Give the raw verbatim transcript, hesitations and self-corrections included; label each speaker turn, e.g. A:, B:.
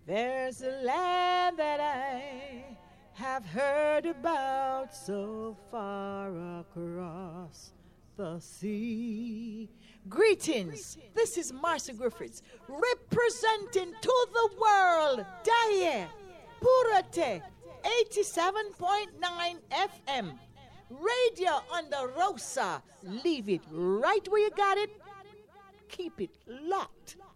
A: There's a land that I have heard about so far across the sea. Greetings, this is Marcia Griffiths representing to the world Daye Purate eighty-seven point nine F M. Radio on the Rosa. Leave it right where you got it. Keep it locked.